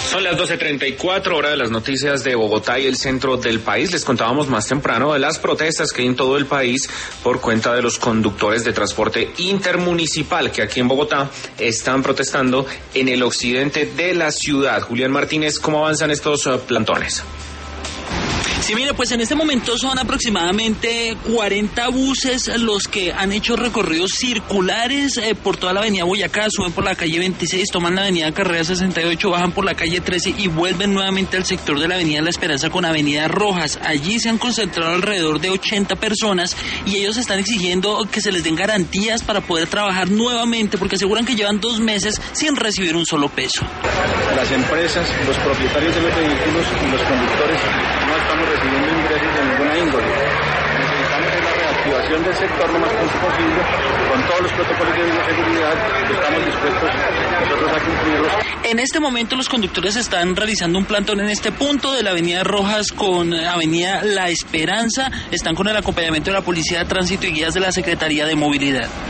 Son las 12:34, hora de las noticias de Bogotá y el centro del país. Les contábamos más temprano de las protestas que hay en todo el país por cuenta de los conductores de transporte intermunicipal que aquí en Bogotá están protestando en el occidente de la ciudad. Julián Martínez, ¿cómo avanzan estos plantones? Sí, mire, pues en este momento son aproximadamente 40 buses los que han hecho recorridos circulares por toda la avenida Boyacá, suben por la calle 26, toman la avenida Carrera 68, bajan por la calle 13 y vuelven nuevamente al sector de la avenida La Esperanza con avenida Rojas. Allí se han concentrado alrededor de 80 personas y ellos están exigiendo que se les den garantías para poder trabajar nuevamente porque aseguran que llevan 2 meses sin recibir un solo peso. Las empresas, los propietarios de los vehículos y los conductores no estamos recibiendo ingresos de ninguna índole. Necesitamos la reactivación del sector lo más pronto posible, con todos los protocolos de bioseguridad, estamos dispuestos nosotros a cumplirlos. En este momento los conductores están realizando un plantón en este punto de la avenida Rojas con avenida La Esperanza, están con el acompañamiento de la Policía de Tránsito y guías de la Secretaría de Movilidad.